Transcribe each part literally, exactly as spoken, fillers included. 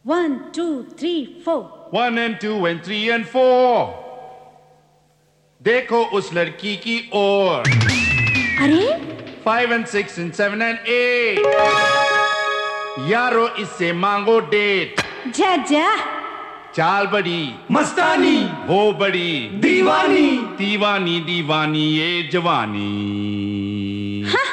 One, two, three, four. One and two and three and four. देखो उस लड़की की ओर. अरे? Five and six and seven and eight. यारो इससे मांगो डेट. जा जा. चाल बड़ी मस्तानी, वो बड़ी दीवानी, दीवानी दीवानी ये जवानी. हाँ?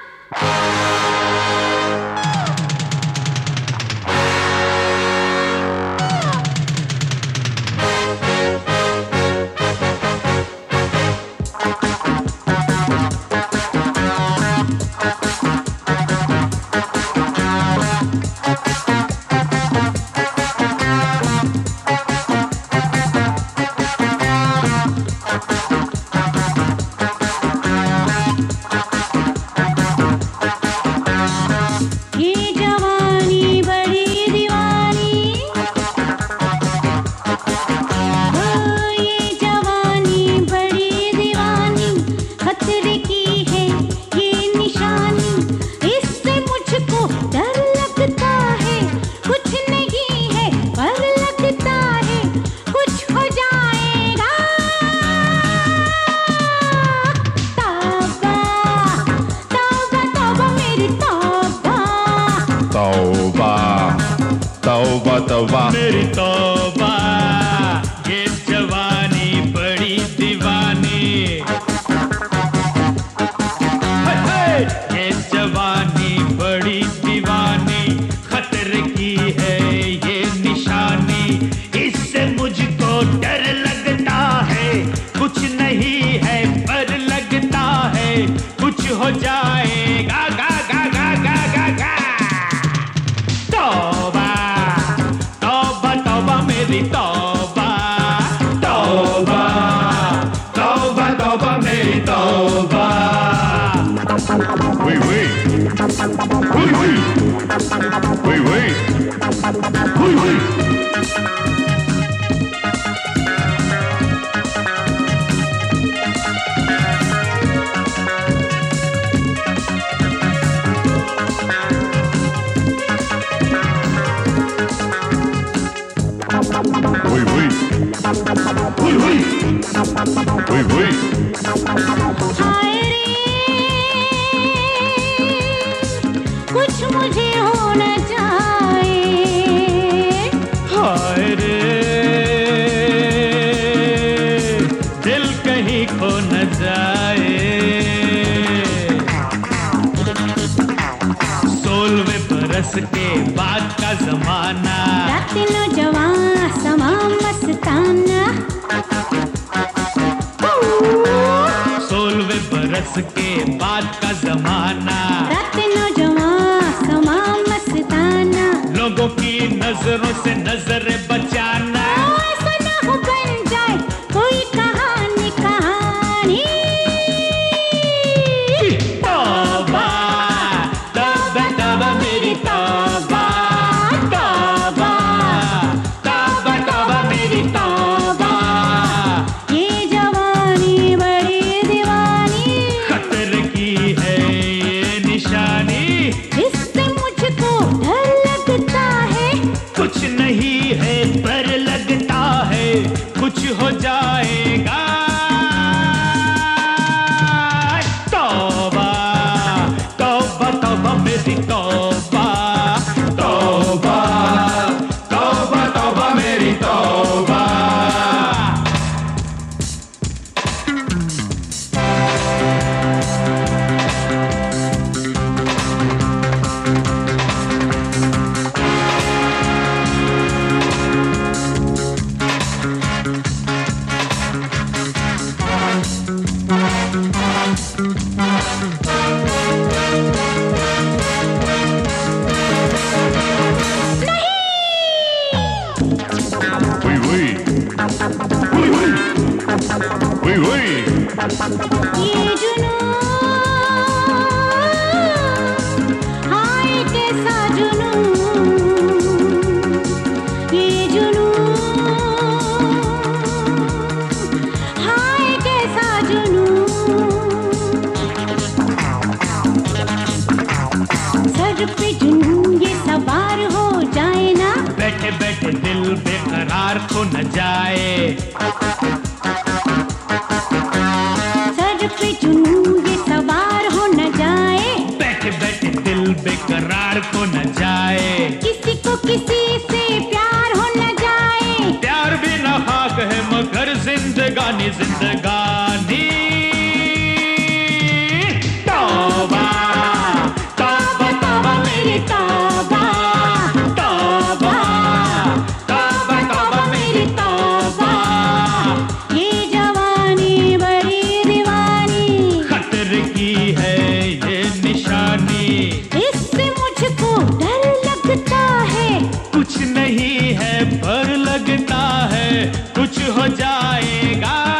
तौबा तौबा मेरी तौबा, ये जवानी बड़ी दीवानी. हे हे, ये जवानी बड़ी दीवानी, खतरे की है ये निशानी. इससे मुझको डर लगता है, कुछ नहीं है पर लगता है कुछ हो जाएगा. गा गा गा गा गा गा. तौबा मेरी तौबा, तौबा तौबा तौबा मेरी तौबा. वी वी वी वी वी वी वी वी Oui, oui. Oui, oui. Oui, oui. हाय रे, कुछ मुझे हो न जाए. हाय रे, दिल कहीं खो न जाए. सोलहवें बरस के बाद का जमाना, रात नौजवान समा मस्ताना. सोलहवें बरस के बाद का जमाना, रात नौजवान समा मस्ताना. लोगों की नजरों से नजरें बचाना. ऐसा ना हो बन जाए कोई कहानी कहानी. तौबा तौबा तौबा मेरी तौबा, तौबा तौबा तौबा मेरी तौबा. ये जवानी बड़ी दीवानी, खतरे की है ये निशानी. इससे मुझको डर लगता है, कुछ नहीं है पर लगता है कुछ हो जाएगा. तौबा तौबा तौबा मेरी तौबा, तौबा तौबा तौबा मेरी तौबा. Oui, oui. Oui, oui. Oui, oui. ये जुनून, हाय कैसा जुनून. ये जुनून, हाय कैसा जुनून. सर पे जुनून ये सवार हो जाए ना, बैठ बैठे बैठे दिल बेकरार खो न जाए। सर पे जुनून ये सवार हो न जाए। बैठे बैठे दिल बेकरार खो न जाए। किसी को किसी से प्यार हो न जाए। प्यार भी ना खाक है मगर जिंदगानी जिंदगानी। तौबा तौबा तौबा मेरी तौबा, तौबा तौबा तौबा मेरी तौबा। ये जवानी बड़ी दीवानी, खतरे की है ये निशानी। इससे मुझको डर लगता है। कुछ नहीं है पर लगता है कुछ हो जाएगा।